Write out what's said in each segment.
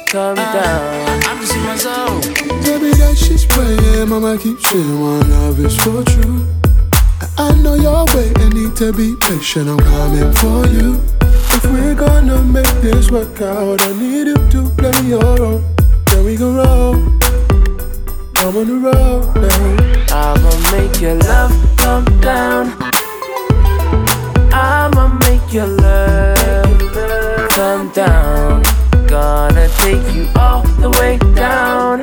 come down. I'm just in my zone. Tell me that shit's playing, mama keep saying one love is for true. I know you're waiting, need to be patient, I'm coming for you. If we're gonna make this work out, I need you to play your role. Then we can roll, I'm on the road now. I'ma make your love come down. I'ma make your love come down. Gonna take you all the way down.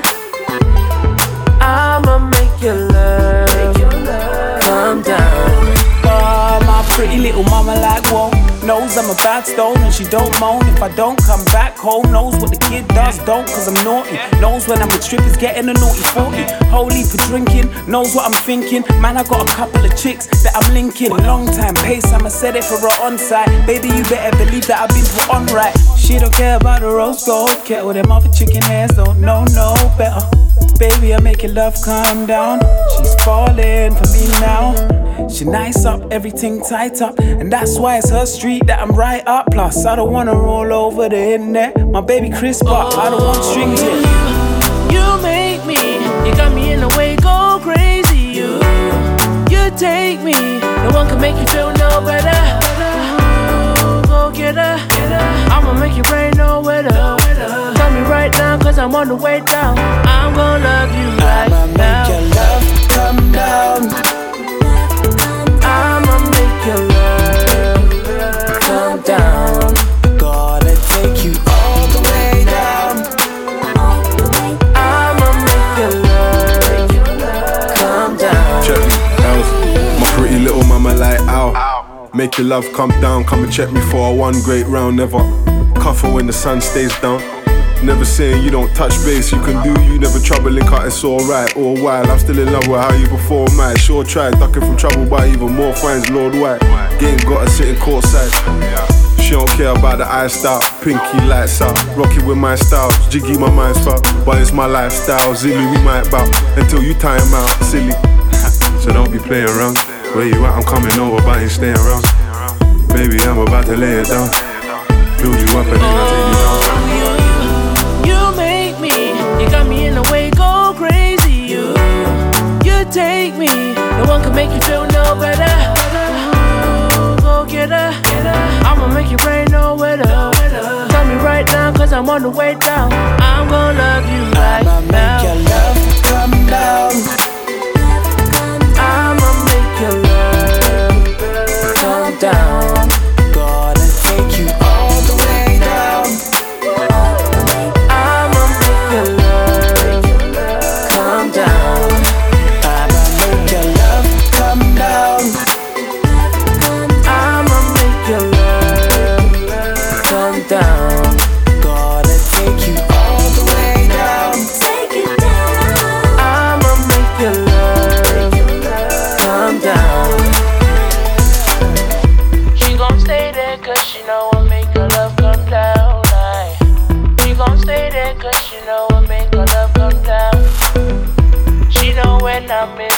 I'ma make your love come down. My pretty little mama like, whoa. Knows I'm a bad stone and she don't moan if I don't come back home. Knows what the kid does, don't, cause I'm naughty. Knows when I'm with strippers getting a naughty 40. Holy for drinking, knows what I'm thinking. Man, I got a couple of chicks that I'm linking. Long time pace, I'ma set it for her on site. Baby, you better believe that I've been put on right. She don't care about the rose gold kettle. Them other chicken hairs don't know no better. Baby, I'm making love come down. She's falling for me now. She nice up, everything tight up, and that's why it's her street that I'm right up. Plus, I don't wanna roll over the internet. My baby crisp up, I don't want strings yet. You make me, you got me in the way, go crazy. You take me, no one can make you feel no better. Go get her, I'ma make your brain know wetter. Tell me right now, cause I'm on the way down. I'm gonna love you right now. I'ma make your love come down. I'ma make your love come down. Gotta take you all the way down. I'ma make your love come down. Check me, L's. My pretty little mama like, ow. Make your love come down, come and check me for a one great round. Never cuff her when the sun stays down. Never saying you don't touch base, you can do, you never troubling, cut it's alright. All while I'm still in love with how you perform, I sure tried, ducking from trouble by even more fines, Lord White. Game got her sitting courtside. She don't care about the iced out, pinky lights out, rocking with my styles, jiggy my mind's foul, but it's my lifestyle, zilly we might bow, until you tie him out, silly. So don't be playing around, where you at I'm coming over but ain't staying around. Baby I'm about to lay it down, build you up and then I take you down. You got me in the way, go crazy. You take me, no one can make you feel no better. Go get her, I'ma make your brain know wetter. Tell me right now, cause I'm on the way down. I'm gonna love you right now. I'ma make your love come down. I'ma make your love come down. Gotta take you all the way down. I'ma make your love come down. I'ma make your love come down. I'ma make your love come down. Gotta take you all the way down. I'ma make your love come down. She gon' stay there cause she know I make her love come down. She gon' stay there cause she know I make her love come down. She know when I'm in